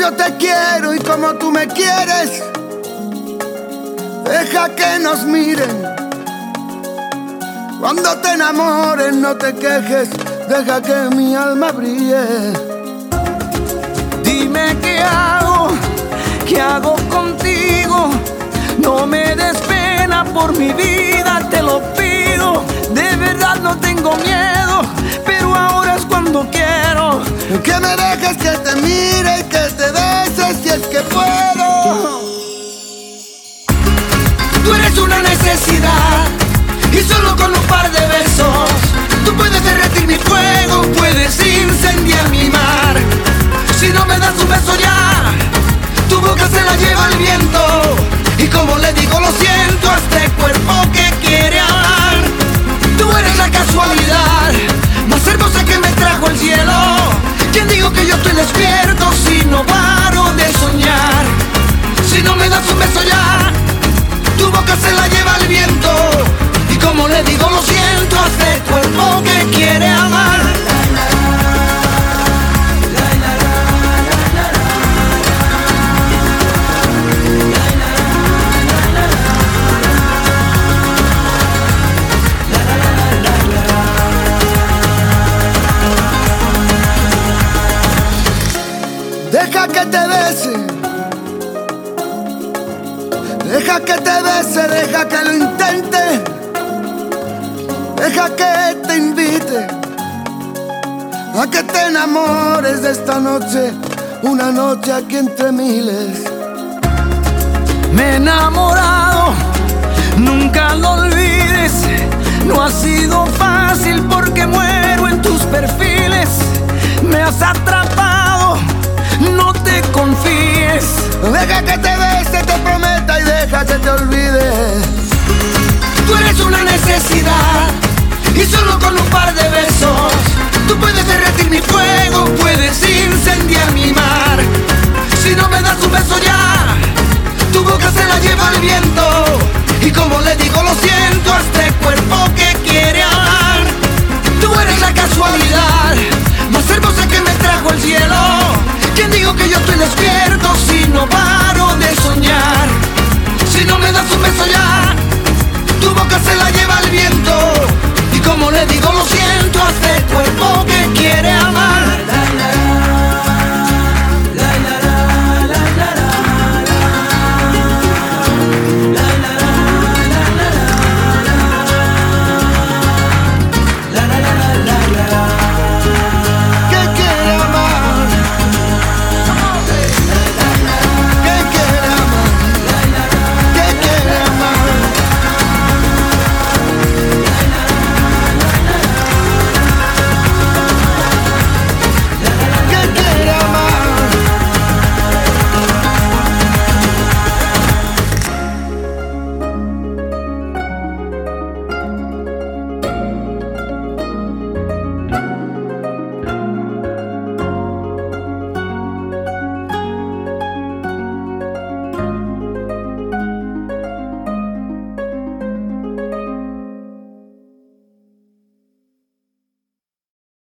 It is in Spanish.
yo te quiero y como tú me quieres. Deja que nos miren. Cuando te enamores no te quejes, deja que mi alma brille. Dime qué hago contigo. No me des pena por mi vida, te lo pido. De verdad no tengo miedo, pero ahora es cuando quiero. Que me dejes que te mire y que te beses si es que puedo. Tú eres una necesidad y solo con un par de besos tú puedes derretir mi fuego, puedes incendiar mi mar. Si no me das un beso ya, tu boca se la lleva el viento. Y como le digo lo siento a este cuerpo que quiere amar. Tú eres la casualidad más hermosa que me trajo el cielo. ¿Quién digo que yo estoy despierto si no paro de soñar? Si no me das un beso ya, tu boca se la lleva el viento. Y como le digo lo siento a este cuerpo que quiere amar. Deja que te bese, deja que te bese, deja que lo intente. Deja que te invite a que te enamores de esta noche, una noche aquí entre miles. Me he enamorado, nunca lo olvides. No ha sido fácil porque muero en tus perfiles. Me has atrapado, no te confíes. Deja que te bese, te prometa y deja que te olvides. Tú eres una necesidad y solo con un par de besos tú puedes derretir mi fuego, puedes incendiar mi mar. Si no me das un beso ya, tu boca se la lleva el viento. Y como le digo lo siento